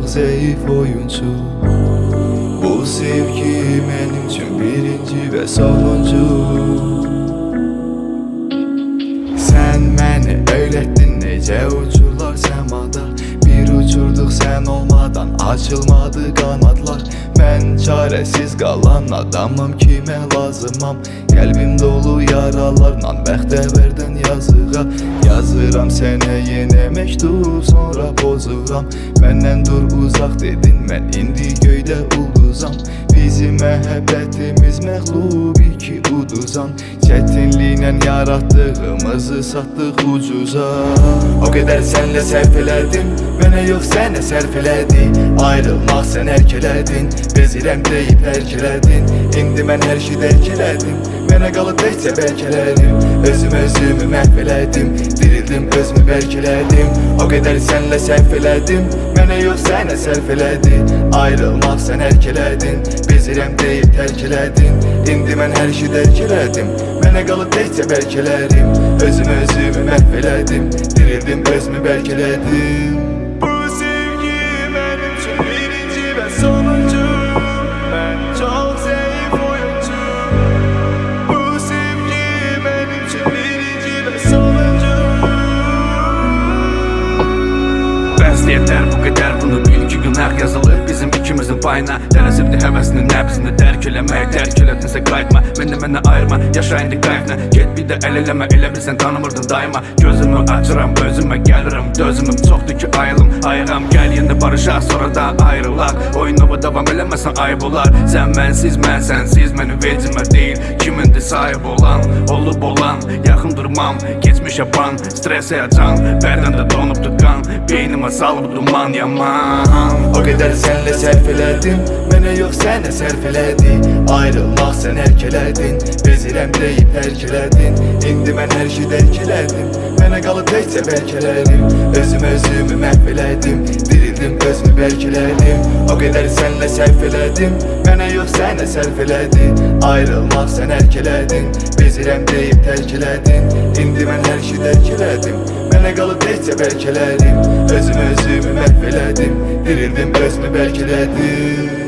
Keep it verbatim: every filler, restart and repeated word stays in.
zəif oyuncu. Bu sevgi mənim üçün birinci və sonuncu. Sən məni öyrətdin necə uçurlar səmada. Bir uçurduq sən olmadan, açılmadı qanadlar. Mən çarəsiz qalan adamım, kimə lazımam. Qəlbim dolu yaralarla, bəxtəvərdən yazığa. Yazıram sənə yenə məktub, sonra pozuram. Məndən dur uzaq dedin, mən indi göydə ulduzam. Bizim məhəbbətimiz məğlub iki uduzan. Çətinliklə yaratdığımızı satdıq ucuza. O qədər sənlə sərf elədim, mənə yox sənə sərf elədi. Ayrılmaq sən ərkələdin, bezirəm deyib ərkələdin. İndi mən hər şey dərk elədim, mənə qalıb təkcə bəlkələrim. Özüm özümü məhv elədim, dirildim özümü bərk elədim. O qədər sənlə sərf elədim, mənə yox sənə sərf elədi. Ayrılmaq sən ərkələdin, bezirəm deyib tərk elədin. İndi mən hər şey dərk elədim, mənə qalıb təkcə bəlkələrim. Özüm özümü məhv elədim, dirildim özümü bərk elədim. Bu sevgi mənim üçün birinci və sonuncu. Mən çox zəif oyuncu. Bu sevgi mənim üçün birinci və sonuncu. Bəs yetər bu qədər, bunu bil ki günah yazılır bizim ikimizin payına. Dərəsibdir həvəsini nəbzini dərk eləmək. Dərk elədinsə qayıtma, mənə mənə ayırma. Yaşa indi qayıfına, get bir də əl eləmə. Elə bilsən tanımırdın daima. Gözümü açıram, özümə gəlirim. Dözümüm çoxdur ki ayılım, ayıqam. Gəl yeni barışaq, sonra da ayrılaq. Oyunumu davam eləməsən ayıb olar. Sən mənsiz, mən sənsiz, mənim vecimə deyil. Kimindir sahib olan, olub olan. Yaxın durmam, keçmişə ban. Stres həyəcan, bədəndə donubdur qan. Beynimə salıb duman yaman. O qədər sənlə sərf elədim, mənə yox sənə sərf elədi. Ayrılmaq sən ərkələdin, bezirəm deyib tərk elədin. İndi mən hər şey dərk elədim, mənə qalıb təkcə bəlkələrim. Özüm özümü məhv elədim, dirildim özümü bərk elədim. O qədər sənlə sərf elədim, mənə yox sənə sərf elədi. Ayrılmaq sən ərkələdin, bezirəm deyib tərk elədin. İndi mən hər şey dərk elədim, mənə qalıb təkcə bəlkələrim. Özüm özümü məhv elədim, dirildim özümü bərk elədim.